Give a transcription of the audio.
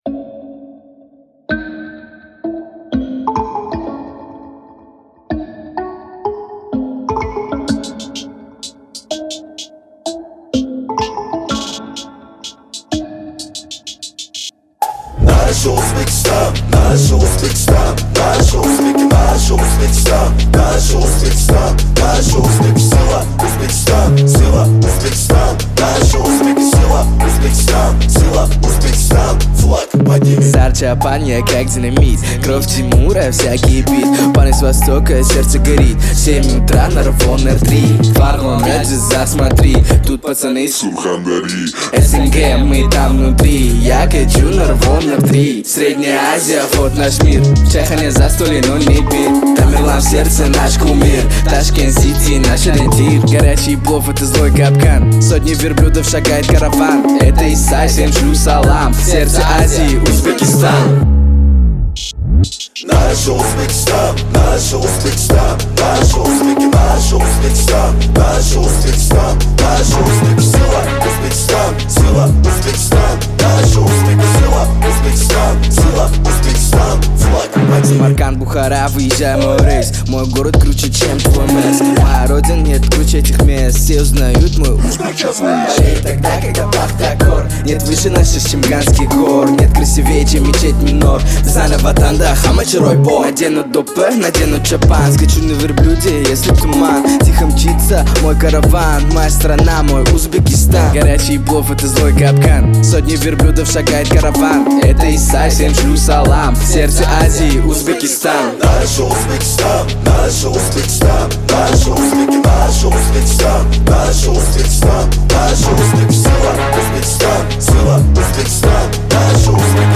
Наш Узбекистан, наш Узбекистан, наш Узбеки, наш Узбекистан, наш Узбекистан, наш Узбеки, сила, Узбекистан, сила, Узбекистан, наш Узбеки, сила, Узбекистан, сила, Узбекистан, флаг подними. Сарча парня как динамит, кровь Тимура, всякий бит. Парень с востока, сердце горит, 7 утра на Рафон R3. Парламент же засмотри, тут пацаны Сурхандари. СНГ, мы там внутри, я качу на Рафон R3. Средняя Азия, вот наш мир, в Чехане застолье, но не бит. Тамерлан в сердце наш кумир, Ташкент-Сити наш ориентир. Горячий плов, это злой капкан, сотни верблюдов шагает караван. Это Исай, всем шлю салам, в сердце Азии, Узбекистан. Наш Узбекистан, наш Узбекистан, наш Узбеки, наш Узбекистан, наш Узбекистан, наш Узбеки, сила, Узбекистан, сила, Узбекистан, наш Узбеки, сила, Узбекистан, сила, Узбекистан, флаг подними. Самарканд, Бухара, выезжай мой рейс. Мой город круче, чем твой мест. Моя родина нет круче этих мест. Все узнают мой болеет тогда, когда Бахтакор. Нет выше наших, чем Ганский гор. Нет красивее, чем мечеть Минор. Дизайна Ватанда, Хамачерой Бо. Надену допы, надену чапан. Скачу на верблюде, если туман. Тихо мчится мой караван. Моя страна, мой Узбекистан. Горячий плов, это злой капкан. Сотни верблюдов шагает караван. Это Исай, всем шлю салам. В сердце Азии, Узбекистан. Наш Узбекистан, наш Узбекистан, наш Узбеки, наш Узбекистан, наш Узбекистан, наш Узбеки, сила, Узбекистан, сила, Узбекистан, наш Узбеки.